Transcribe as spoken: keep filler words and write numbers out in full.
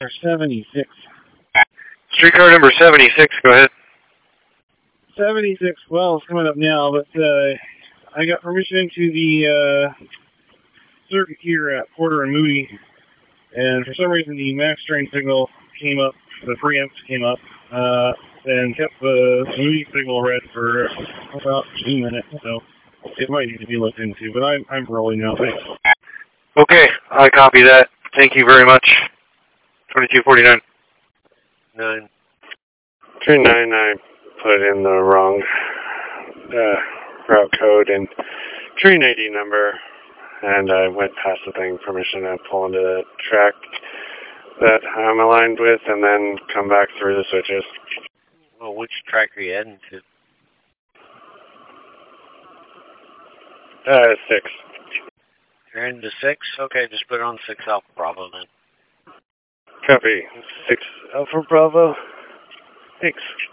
seventy-six. Streetcar number seventy-six, go ahead. seventy-six, well, it's coming up now, but uh, I got permission into the uh, circuit here at Porter and Moody, and for some reason the max train signal came up, the preamps came up, uh, and kept the Moody signal red for about two minutes, so it might need to be looked into, but I'm, I'm rolling now. Thanks. Okay, I copy that. Thank you very much. twenty-two forty-nine. Nine. Train nine, I put in the wrong uh, route code and train I D number, and I went past the thing, permission to pull into the track that I'm aligned with, and then come back through the switches. Well, which track are you heading to? Uh, six. You're into six? Okay, just put it on six Alpha Bravo then. Copy. Six Alpha Bravo. Thanks.